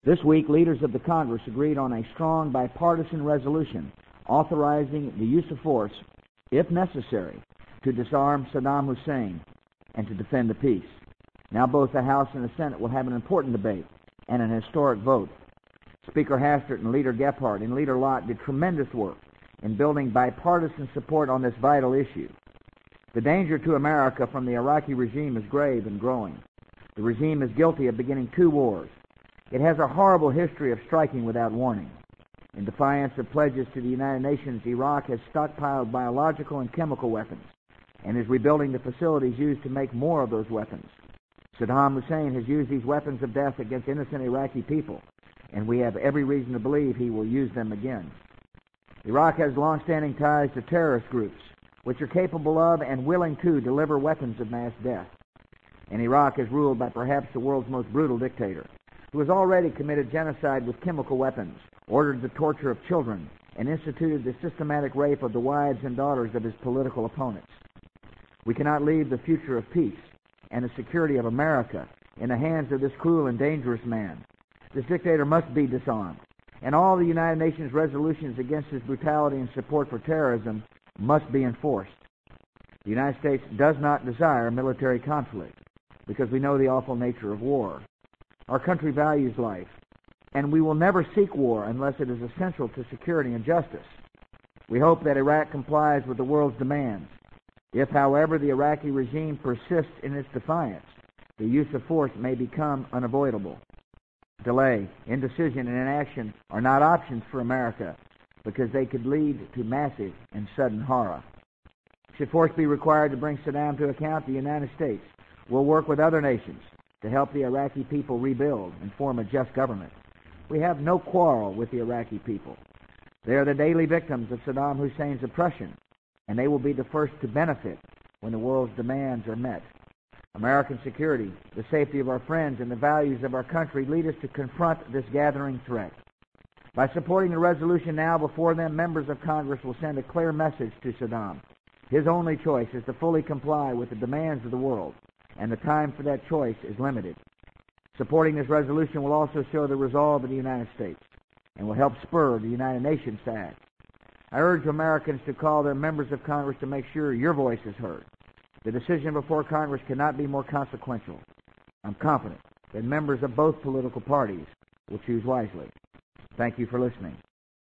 This week, leaders of the Congress agreed on a strong bipartisan resolution authorizing the use of force, if necessary, to disarm Saddam Hussein and to defend the peace. Now both the House and the Senate will have an important debate and an historic vote. Speaker Hastert and Leader Gephardt and Leader Lott did tremendous work in building bipartisan support on this vital issue. The danger to America from the Iraqi regime is grave and growing. The regime is guilty of beginning 2 wars. It has a horrible history of striking without warning. In defiance of pledges to the United Nations, Iraq has stockpiled biological and chemical weapons and is rebuilding the facilities used to make more of those weapons. Saddam Hussein has used these weapons of death against innocent Iraqi people, and we have every reason to believe he will use them again. Iraq has long-standing ties to terrorist groups, which are capable of and willing to deliver weapons of mass death. And Iraq is ruled by perhaps the world's most brutal dictator, who has already committed genocide with chemical weapons, ordered the torture of children, and instituted the systematic rape of the wives and daughters of his political opponents. We cannot leave the future of peace and the security of America in the hands of this cruel and dangerous man. This dictator must be disarmed, and all the United Nations resolutions against his brutality and support for terrorism must be enforced. The United States does not desire military conflict because we know the awful nature of war. Our country values life, and we will never seek war unless it is essential to security and justice. We hope that Iraq complies with the world's demands. If, however, the Iraqi regime persists in its defiance, the use of force may become unavoidable. Delay, indecision, and inaction are not options for America because they could lead to massive and sudden horror. Should force be required to bring Saddam to account, the United States will work with other nations to help the Iraqi people rebuild and form a just government. We have no quarrel with the Iraqi people. They are the daily victims of Saddam Hussein's oppression, and they will be the first to benefit when the world's demands are met. American security, the safety of our friends, and the values of our country lead us to confront this gathering threat. By supporting the resolution now before them, members of Congress will send a clear message to Saddam. His only choice is to fully comply with the demands of the world, and the time for that choice is limited. Supporting this resolution will also show the resolve of the United States and will help spur the United Nations to act. I urge Americans to call their members of Congress to make sure your voice is heard. The decision before Congress cannot be more consequential. I'm confident that members of both political parties will choose wisely. Thank you for listening.